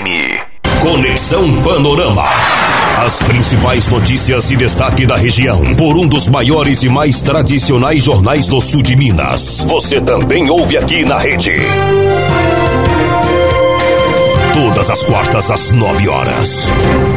Conexão Panorama. As principais notícias e destaque da região por um dos maiores e mais tradicionais jornais do sul de Minas. Você também ouve aqui na rede. Todas as quartas às 9h.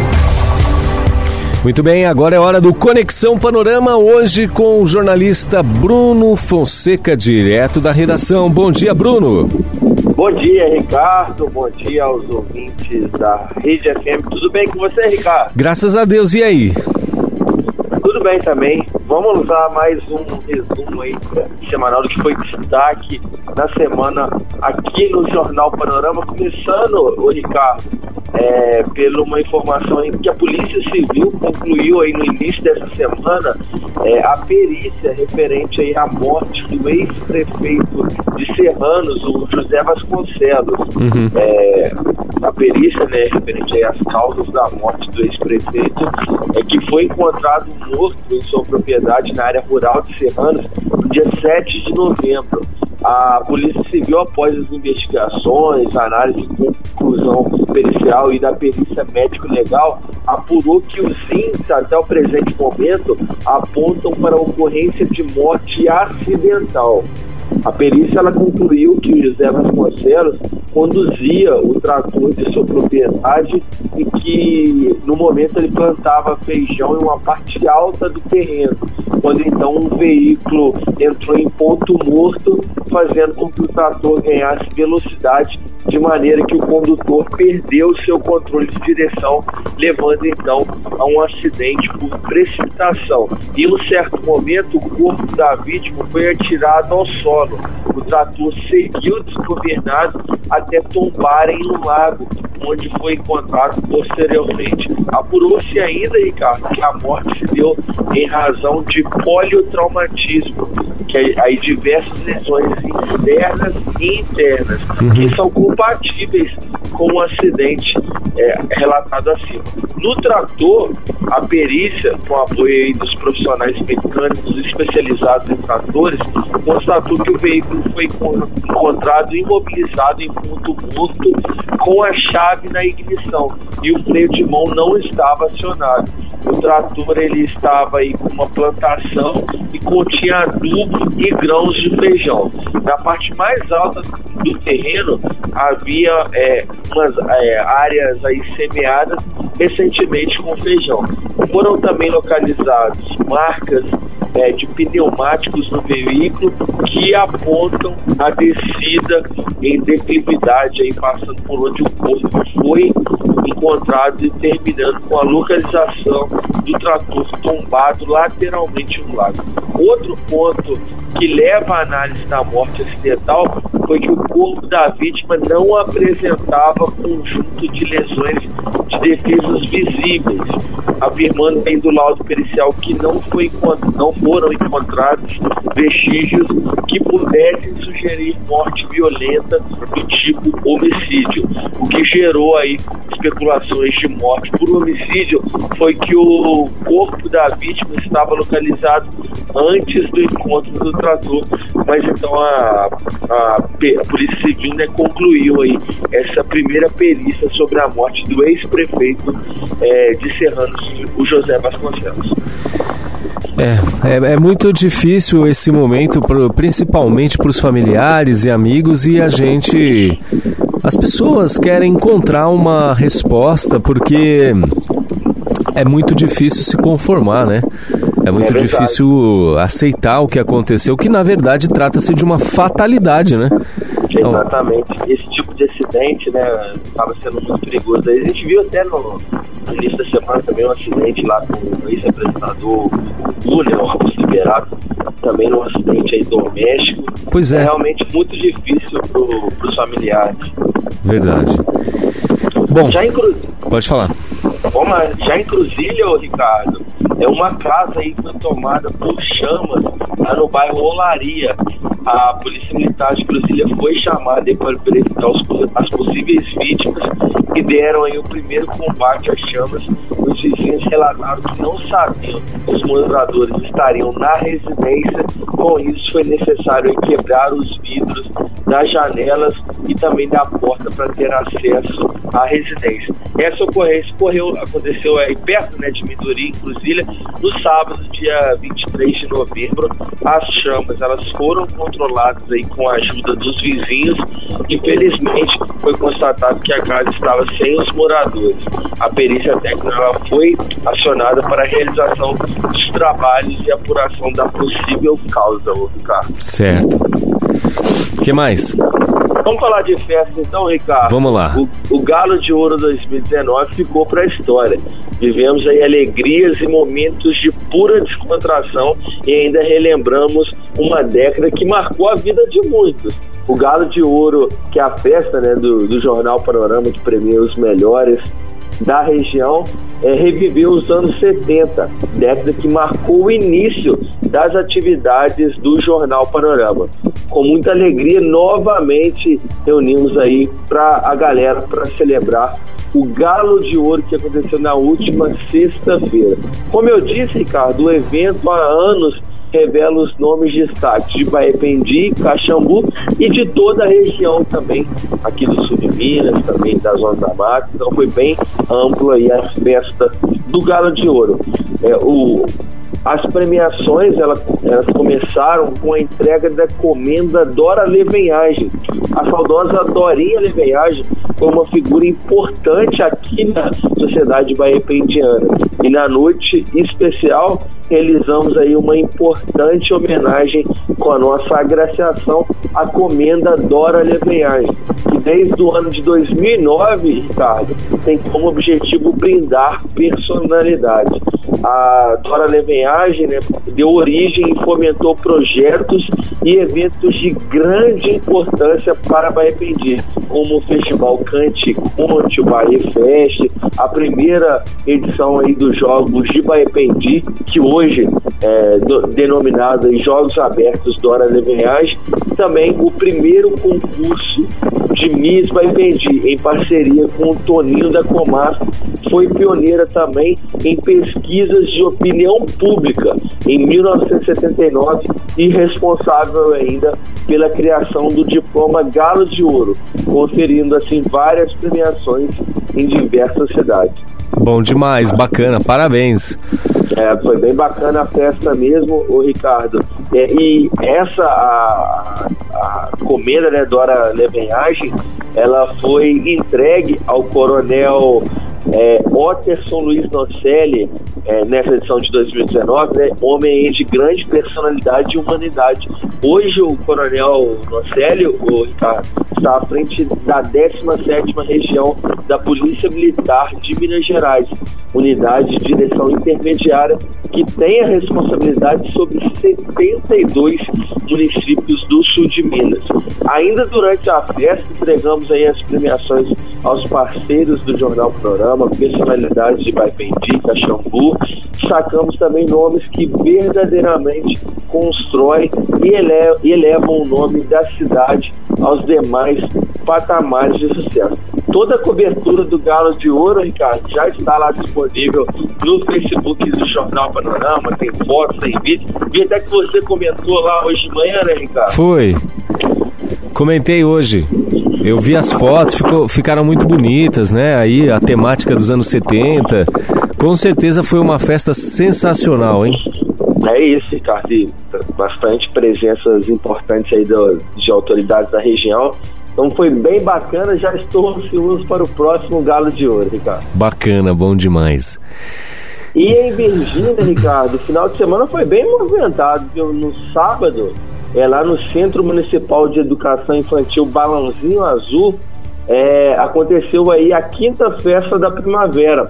Muito bem, agora é hora do Conexão Panorama, hoje com o jornalista Bruno Fonseca, direto da redação. Bom dia, Bruno. Bom dia, Ricardo. Bom dia aos ouvintes da Rede FM. Tudo bem com você, Ricardo? Graças a Deus. E aí? Tudo bem também. Vamos usar mais um resumo aí semanal do que foi destaque na semana aqui no Jornal Panorama. Começando, Ricardo, pela uma informação aí que a Polícia Civil concluiu aí no início dessa semana a perícia referente aí à morte do ex-prefeito de Serranos, o José Vasconcelos. A perícia, referente aí às causas da morte do ex-prefeito, que foi encontrado morto em sua propriedade na área rural de Serranos no dia 7 de novembro. A Polícia Civil, após as investigações, análise e conclusão pericial e da perícia médico-legal, apurou que os índices, até o presente momento, apontam para a ocorrência de morte acidental. A perícia ela concluiu que o José Vasconcelos conduzia o trator de sua propriedade e que no momento ele plantava feijão em uma parte alta do terreno, quando então um veículo entrou em ponto morto, fazendo com que o trator ganhasse velocidade, de maneira que o condutor perdeu seu controle de direção, levando então a um acidente por precipitação. E em um certo momento o corpo da vítima foi atirado ao solo. O trator seguiu desgovernado até tombar em um lago, onde foi encontrado posteriormente. Apurou-se ainda, Ricardo, que a morte se deu em razão de poliotraumatismo, que aí diversas lesões externas e internas, que são compatíveis com o acidente relatado acima. No trator, a perícia, com apoio dos profissionais mecânicos especializados em tratores, constatou que o veículo foi encontrado imobilizado em ponto morto com a chave na ignição e o freio de mão não estava acionado. O trator ele estava aí com uma plantação e continha adubo e grãos de feijão. Na parte mais alta do terreno havia umas áreas aí semeadas recentemente com feijão. Foram também localizados marcas de pneumáticos no veículo que apontam a descida em declividade, aí passando por onde o corpo foi encontrado e terminando com a localização do trator tombado lateralmente no lago. Outro ponto que leva à análise da morte acidental foi que o corpo da vítima não apresentava conjunto de lesões de defesas visíveis, afirmando aí do laudo pericial que não foram encontrados vestígios que pudessem sugerir morte violenta do tipo homicídio. O que gerou aí especulações de morte por homicídio foi que o corpo da vítima estava localizado antes do encontro do trator, mas então a Polícia Civil concluiu aí essa primeira perícia sobre a morte do ex-prefeito de Serranos, o José Vasconcelos. É muito difícil esse momento, principalmente para os familiares e amigos, e as pessoas querem encontrar uma resposta, porque é muito difícil se conformar, né? É muito difícil aceitar o que aconteceu, que na verdade trata-se de uma fatalidade, né? Exatamente. Esse tipo de acidente, estava sendo muito perigoso. A gente viu até no início da semana também um acidente lá com o ex-apresentador Lula, o Augusto Liberato, também num acidente aí doméstico. Pois é. É realmente muito difícil para os familiares. Verdade. Bom, pode falar. Já em Cruzília, Ricardo, uma casa aí foi tomada por chamas lá no bairro Olaria. A Polícia Militar de Cruzília foi chamada aí para verificar as possíveis vítimas que deram aí o primeiro combate às chamas. Os vizinhos relataram que não sabiam que os moradores estariam na residência. Com isso, foi necessário aí quebrar os vidros das janelas e também da porta para ter acesso à residência. Essa ocorrência aconteceu aí perto, né, de Mindorim, em Cruzilha, no sábado, dia 23 de novembro. As chamas, elas foram controladas aí com a ajuda dos vizinhos e, felizmente, foi constatado que a casa estava sem os moradores. A perícia técnica ela foi acionada para a realização dos trabalhos e apuração da possível causa, Ricardo. Certo. O que mais? Vamos falar de festa então, Ricardo? Vamos lá. O Galo de Ouro 2019 ficou para a história. Vivemos aí alegrias e momentos de pura descontração e ainda relembramos uma década que marcou a vida de muitos. O Galo de Ouro, que é a festa, né, do Jornal Panorama, que premia os melhores da região, reviveu os anos 70, década que marcou o início das atividades do Jornal Panorama. Com muita alegria, novamente reunimos aí a galera para celebrar o Galo de Ouro que aconteceu na última sexta-feira. Como eu disse, Ricardo, o evento há anos revela os nomes de destaque de Baependi, Caxambu e de toda a região também, aqui do sul de Minas, também da Zona da Mata. Então foi bem ampla aí a festa do Galo de Ouro. As premiações elas começaram com a entrega da comenda Dora Levenhagem. A saudosa Dorinha Levenhagem foi uma figura importante aqui na sociedade baependiana. E na noite especial realizamos aí uma importante homenagem com a nossa agraciação à comenda Dora Levenhagem, que desde o ano de 2009, Ricardo, tem como objetivo brindar personalidade. A Dora Levenhagem, né, deu origem e fomentou projetos e eventos de grande importância para Baependi, como o Festival Cante Conte, o Bahia Fest, a primeira edição aí dos Jogos de Baependi, que hoje é denominado aí Jogos Abertos Dora Levenhagem, também o primeiro concurso de Miss Baependi, em parceria com o Toninho da Comar, foi pioneira também em pesquisas de opinião pública em 1979 e responsável ainda pela criação do diploma Galo de Ouro, conferindo assim várias premiações em diversas cidades. Bom demais, bacana, parabéns. Foi bem bacana a festa mesmo, o Ricardo. E essa, a comenda, né, Dora Levenhagem, ela foi entregue ao coronel Otterson Luiz Nocelli, nessa edição de 2019, né, homem de grande personalidade e humanidade. Hoje o coronel Nocelli, o Ricardo, está à frente da 17ª região da Polícia Militar de Minas Gerais, unidade de direção intermediária que tem a responsabilidade sobre 72 municípios do sul de Minas. Ainda durante a festa, entregamos aí as premiações aos parceiros do Jornal Panorama, personalidades de Baependi, Caxambu. Sacamos também nomes que verdadeiramente constroem e elevam o nome da cidade aos demais patamares de sucesso. Toda a cobertura do Galo de Ouro, Ricardo, já está lá disponível no Facebook do Jornal Panorama, tem fotos, tem vídeo. Vi até que você comentou lá hoje de manhã, né, Ricardo? Foi. Comentei hoje. Eu vi as fotos, ficaram muito bonitas, né? Aí a temática dos anos 70. Com certeza foi uma festa sensacional, hein? É isso, Ricardo. E bastante presenças importantes aí de autoridades da região. Então foi bem bacana, já estou ansioso para o próximo Galo de Ouro, Ricardo. Bacana, bom demais. E em Virgínia, Ricardo, o final de semana foi bem movimentado, viu? No sábado, lá no Centro Municipal de Educação Infantil Balãozinho Azul, aconteceu aí a 5ª Festa da Primavera.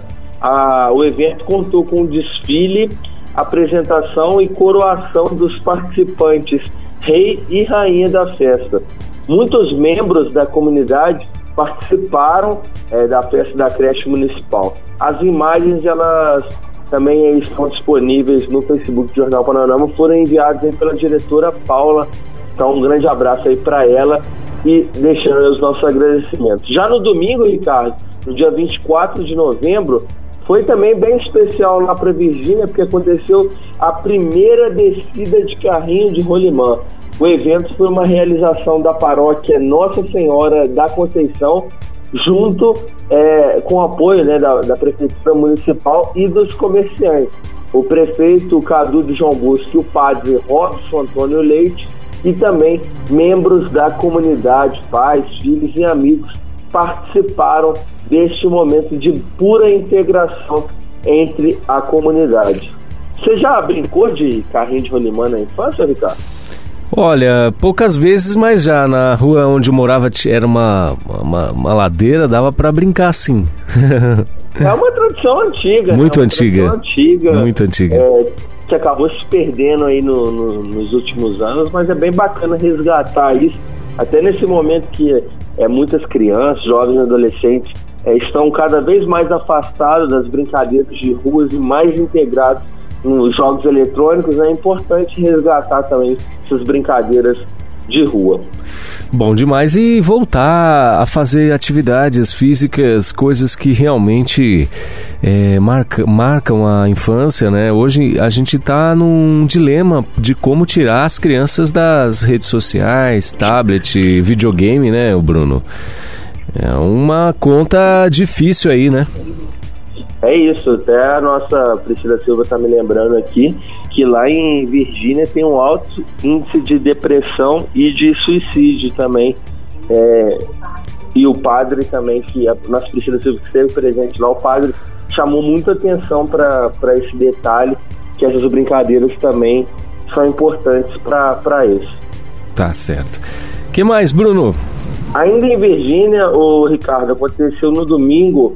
O evento contou com desfile, apresentação e coroação dos participantes, rei e rainha da festa. Muitos membros da comunidade participaram da festa da creche municipal. As imagens, elas também estão disponíveis no Facebook do Jornal Panorama, foram enviadas aí pela diretora Paula. Então um grande abraço aí para ela e deixando os nossos agradecimentos. Já no domingo, Ricardo, no dia 24 de novembro, foi também bem especial lá para Virgínia, porque aconteceu a primeira descida de carrinho de rolimã. O evento foi uma realização da paróquia Nossa Senhora da Conceição junto com o apoio, né, da Prefeitura Municipal e dos comerciantes. O prefeito Cadu de João Bosco e o padre Robson Antônio Leite e também membros da comunidade, pais, filhos e amigos participaram deste momento de pura integração entre a comunidade. Você já brincou de carrinho de rolimã na infância, Ricardo? Olha, poucas vezes, mas já na rua onde eu morava era uma ladeira, dava para brincar sim. É uma tradição antiga. Muito né? antiga. Muito antiga. Que acabou se perdendo aí nos últimos anos, mas é bem bacana resgatar isso, até nesse momento que muitas crianças, jovens e adolescentes estão cada vez mais afastados das brincadeiras de ruas e mais integrados nos jogos eletrônicos. É importante resgatar também essas brincadeiras de rua. Bom demais, e voltar a fazer atividades físicas, coisas que realmente marcam a infância, né? Hoje a gente está num dilema de como tirar as crianças das redes sociais, tablet, videogame, né, Bruno? É uma conta difícil aí, né? É isso, até a nossa Priscila Silva está me lembrando aqui que lá em Virgínia tem um alto índice de depressão e de suicídio também. E o padre também, que a nossa Priscila Silva que esteve presente lá, o padre chamou muita atenção para esse detalhe, que essas brincadeiras também são importantes para isso. Tá certo. O que mais, Bruno? Ainda em Virgínia, Ricardo, aconteceu no domingo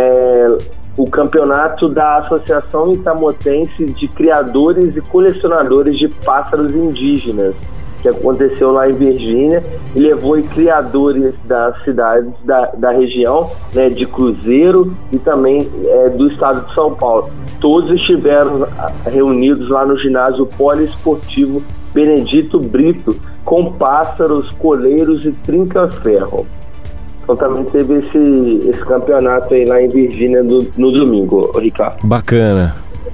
o campeonato da Associação Itamotense de Criadores e Colecionadores de Pássaros Indígenas, que aconteceu lá em Virgínia e levou criadores das cidades da região, né, de Cruzeiro e também do estado de São Paulo. Todos estiveram reunidos lá no ginásio poliesportivo Benedito Brito, com pássaros, coleiros e trinca-ferro. Então também teve esse campeonato aí lá em Virgínia no domingo, Ricardo. Bacana.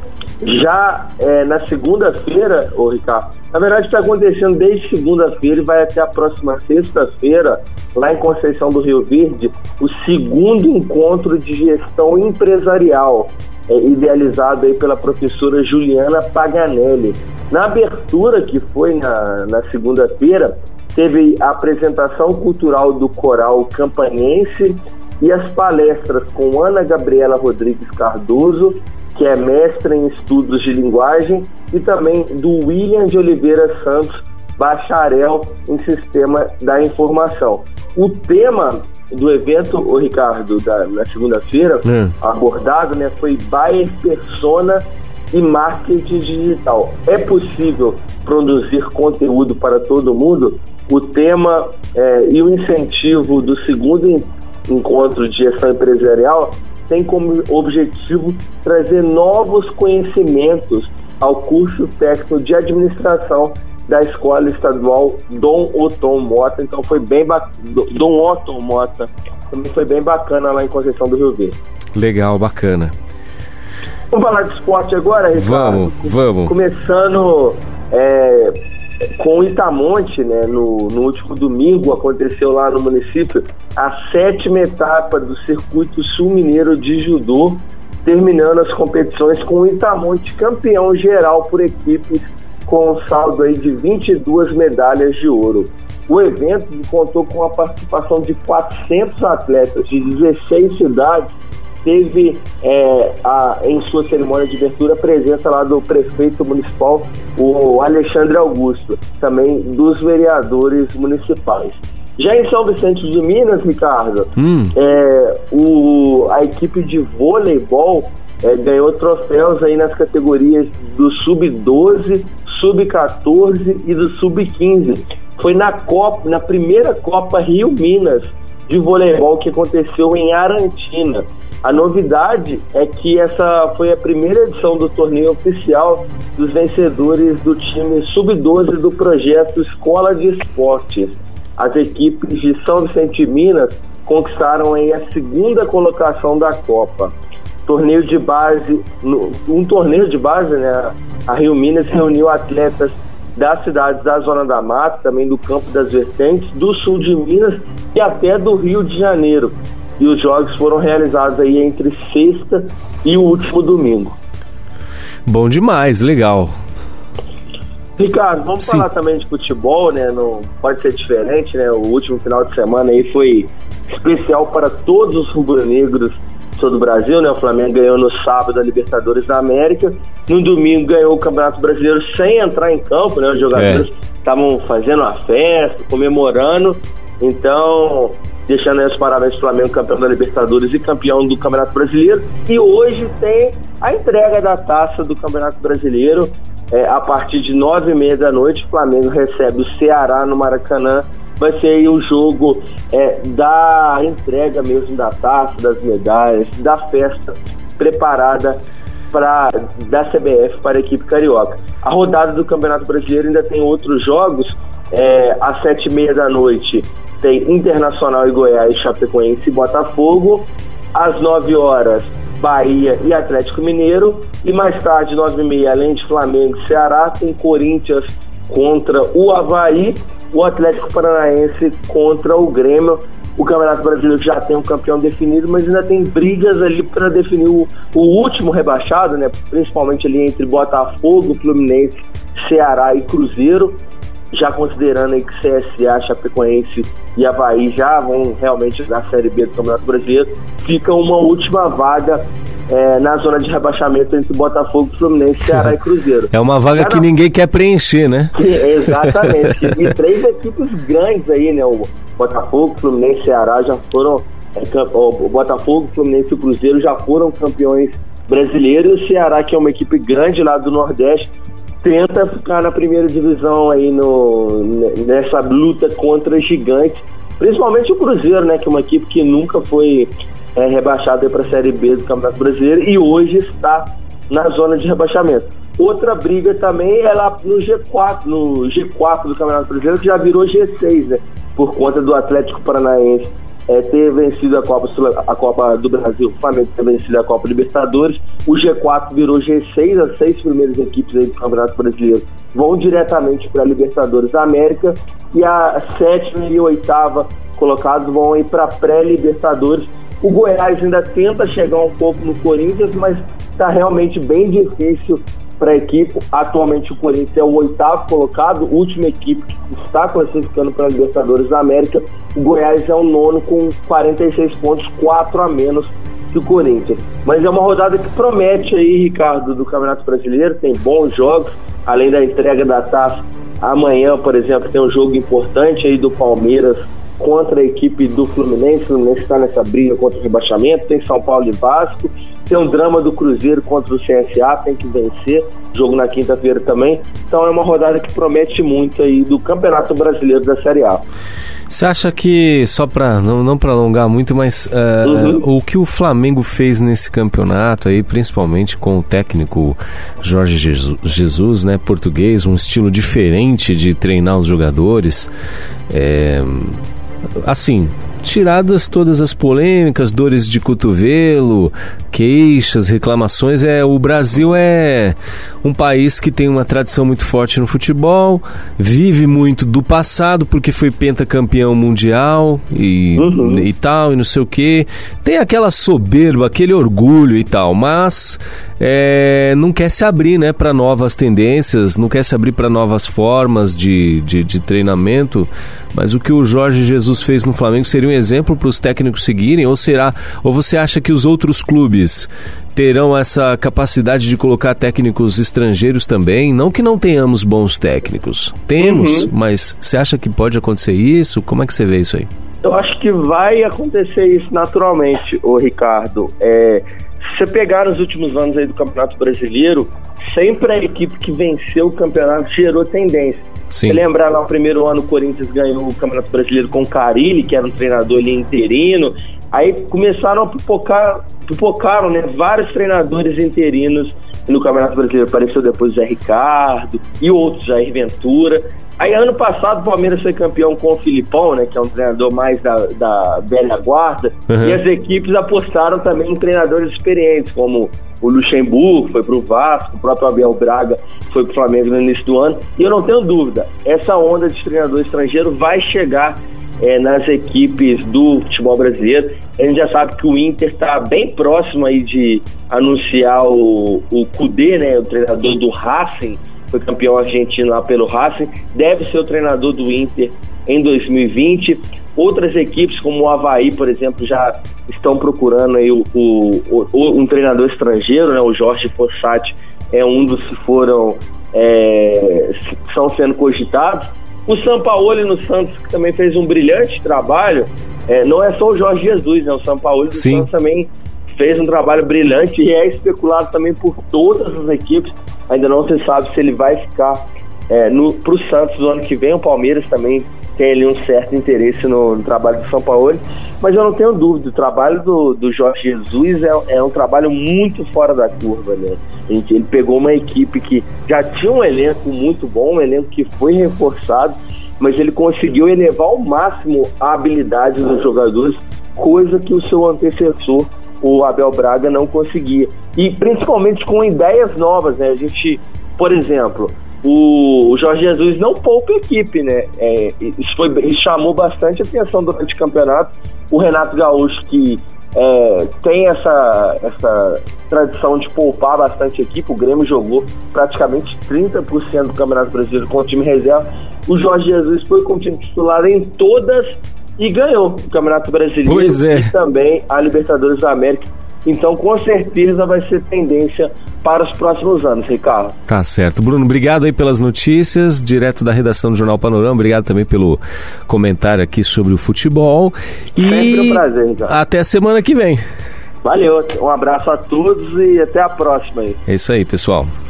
Já na segunda-feira, Ricardo, na verdade está acontecendo desde segunda-feira e vai até a próxima sexta-feira, lá em Conceição do Rio Verde, o segundo encontro de gestão empresarial, idealizado aí pela professora Juliana Paganelli. Na abertura, que foi na segunda-feira, teve a apresentação cultural do coral campanhense e as palestras com Ana Gabriela Rodrigues Cardoso, que é mestra em estudos de linguagem, e também do William de Oliveira Santos, bacharel em sistema da informação. O tema do evento, Ricardo, na segunda-feira, abordado, né, foi Buyer Persona e Marketing Digital. É possível produzir conteúdo para todo mundo? O tema e o incentivo do segundo encontro de gestão empresarial tem como objetivo trazer novos conhecimentos ao curso técnico de administração da Escola Estadual Dom Otton Mota. Então foi bem Dom Otton Mota, também foi bem bacana lá em Conceição do Rio Verde. Legal, bacana. Vamos falar de esporte agora, Ricardo? Vamos. Começando com o Itamonte, né? No último domingo aconteceu lá no município a 7ª etapa do Circuito Sul Mineiro de Judô, terminando as competições com o Itamonte campeão geral por equipes, com um saldo aí de 22 medalhas de ouro. O evento contou com a participação de 400 atletas de 16 cidades. Teve em sua cerimônia de abertura a presença lá do prefeito municipal, o Alexandre Augusto, também dos vereadores municipais. Já em São Vicente de Minas, Ricardo, a equipe de voleibol ganhou troféus aí nas categorias do Sub-12, Sub-14 e do Sub-15. Foi na primeira Copa Rio Minas de voleibol que aconteceu em Arantina. A novidade é que essa foi a primeira edição do torneio oficial dos vencedores do time Sub-12 do projeto Escola de Esportes. As equipes de São Vicente de Minas conquistaram aí a 2ª colocação da Copa. Torneio de base, né? A Rio Minas reuniu atletas das cidades da Zona da Mata, também do Campo das Vertentes, do sul de Minas e até do Rio de Janeiro. e os jogos foram realizados aí entre sexta e o último domingo. Bom demais, legal. Ricardo, vamos falar também de futebol, né? Não pode ser diferente, né? O último final de semana aí foi especial para todos os rubro-negros do Brasil, né? O Flamengo ganhou no sábado a Libertadores da América, no domingo ganhou o Campeonato Brasileiro sem entrar em campo, né? Os jogadores estavam fazendo uma festa, comemorando, então deixando aí os parabéns pro Flamengo, campeão da Libertadores e campeão do Campeonato Brasileiro. E hoje tem a entrega da taça do Campeonato Brasileiro. A partir de 9h30 da noite, o Flamengo recebe o Ceará no Maracanã. Vai ser aí o jogo da entrega mesmo da taça, das medalhas, da festa preparada da CBF para a equipe carioca. A rodada do Campeonato Brasileiro ainda tem outros jogos. Às 7h30 da noite tem Internacional e Goiás, Chapecoense e Botafogo. Às 9h, Bahia e Atlético Mineiro. E mais tarde, 9h30, além de Flamengo e Ceará, tem Corinthians contra o Avaí, o Atlético Paranaense contra o Grêmio. O Campeonato Brasileiro já tem um campeão definido, mas ainda tem brigas ali para definir o último rebaixado, né? Principalmente ali entre Botafogo, Fluminense, Ceará e Cruzeiro, já considerando aí que CSA, Chapecoense e Avaí já vão realmente da Série B do Campeonato Brasileiro. Fica uma última vaga na zona de rebaixamento entre Botafogo, Fluminense, Ceará e Cruzeiro. É uma vaga que ninguém quer preencher, né? Exatamente. E 3 equipes grandes aí, né? O Botafogo, Fluminense, Ceará já foram... o Botafogo, Fluminense e o Cruzeiro já foram campeões brasileiros. O Ceará, que é uma equipe grande lá do Nordeste, tenta ficar na primeira divisão aí nessa luta contra gigantes. Principalmente o Cruzeiro, né? Que é uma equipe que nunca foi... rebaixado para a Série B do Campeonato Brasileiro e hoje está na zona de rebaixamento. Outra briga também é lá no G4 do Campeonato Brasileiro, que já virou G6, né? Por conta do Atlético Paranaense ter vencido a Copa do Brasil, o Flamengo ter vencido a Copa Libertadores. O G4 virou G6, as 6 primeiras equipes aí do Campeonato Brasileiro vão diretamente para a Libertadores da América e a 7ª e 8ª colocados vão ir para a pré-Libertadores. O Goiás ainda tenta chegar um pouco no Corinthians, mas está realmente bem difícil para a equipe. Atualmente o Corinthians é o 8º colocado, última equipe que está classificando para a Libertadores da América. O Goiás é o 9º com 46 pontos, 4 a menos que o Corinthians. Mas é uma rodada que promete aí, Ricardo, do Campeonato Brasileiro. Tem bons jogos, além da entrega da taça. Amanhã, por exemplo, tem um jogo importante aí do Palmeiras contra a equipe do Fluminense. O Fluminense está nessa briga contra o rebaixamento. Tem São Paulo e Vasco. Tem um drama do Cruzeiro contra o CSA, tem que vencer. Jogo na quinta-feira também. Então é uma rodada que promete muito aí do Campeonato Brasileiro da Série A. Você acha que, só para não para alongar muito, mas o que o Flamengo fez nesse campeonato aí, principalmente com o técnico Jorge Jesus, né, português, um estilo diferente de treinar os jogadores, assim, tiradas todas as polêmicas, dores de cotovelo, queixas, reclamações, o Brasil é um país que tem uma tradição muito forte no futebol, vive muito do passado, porque foi pentacampeão mundial e tal, e não sei o quê. Tem aquela soberba, aquele orgulho e tal, mas não quer se abrir, né, para novas tendências, não quer se abrir para novas formas de treinamento. Mas o que o Jorge Jesus fez no Flamengo seria um exemplo para os técnicos seguirem? Ou você acha que os outros clubes terão essa capacidade de colocar técnicos estrangeiros também? Não que não tenhamos bons técnicos. Temos, mas você acha que pode acontecer isso? Como é que você vê isso aí? Eu acho que vai acontecer isso naturalmente, Ricardo. Se você pegar nos últimos anos aí do Campeonato Brasileiro, sempre a equipe que venceu o campeonato gerou tendência. Sim. Se lembrar lá, no primeiro ano o Corinthians ganhou o Campeonato Brasileiro com o Carille, que era um treinador ali interino. Aí começaram a pipocaram, né, vários treinadores interinos no Campeonato Brasileiro. Apareceu depois o Zé Ricardo e outros, Jair Ventura. Aí ano passado o Palmeiras foi campeão com o Filipão, né, que é um treinador mais da velha guarda, e as equipes apostaram também em treinadores experientes, como o Luxemburgo foi pro Vasco, o próprio Abel Braga foi pro Flamengo no início do ano, e eu não tenho dúvida, essa onda de treinador estrangeiro vai chegar nas equipes do futebol brasileiro. A gente já sabe que o Inter está bem próximo aí de anunciar o Kudê, né, o treinador do Racing, foi campeão argentino lá pelo Racing, deve ser o treinador do Inter em 2020. Outras equipes, como o Avaí, por exemplo, já estão procurando aí um treinador estrangeiro, né, o Jorge Fossati é um dos que estão sendo cogitados. O Sampaoli no Santos, que também fez um brilhante trabalho, não é só o Jorge Jesus, né? O Sampaoli do Santos também fez um trabalho brilhante e é especulado também por todas as equipes. Ainda não se sabe se ele vai ficar para o Santos no ano que vem. O Palmeiras também tem ali um certo interesse no trabalho do Sampaoli, mas eu não tenho dúvida, o trabalho do Jorge Jesus é um trabalho muito fora da curva, né? Ele pegou uma equipe que já tinha um elenco muito bom, um elenco que foi reforçado, mas ele conseguiu elevar ao máximo a habilidade dos jogadores, coisa que o seu antecessor, o Abel Braga, não conseguia, e principalmente com ideias novas, né? A gente, por exemplo, o Jorge Jesus não poupa a equipe, né? Isso chamou bastante atenção durante o campeonato. O Renato Gaúcho, que tem essa tradição de poupar bastante a equipe, o Grêmio jogou praticamente 30% do Campeonato Brasileiro com o time reserva. O Jorge Jesus foi com o time titular em todas e ganhou o Campeonato Brasileiro e também a Libertadores da América. Então, com certeza, vai ser tendência para os próximos anos, Ricardo. Tá certo. Bruno, obrigado aí pelas notícias, direto da redação do Jornal Panorama. Obrigado também pelo comentário aqui sobre o futebol. Sempre um prazer, Ricardo. Até semana que vem. Valeu, um abraço a todos e até a próxima aí. É isso aí, pessoal.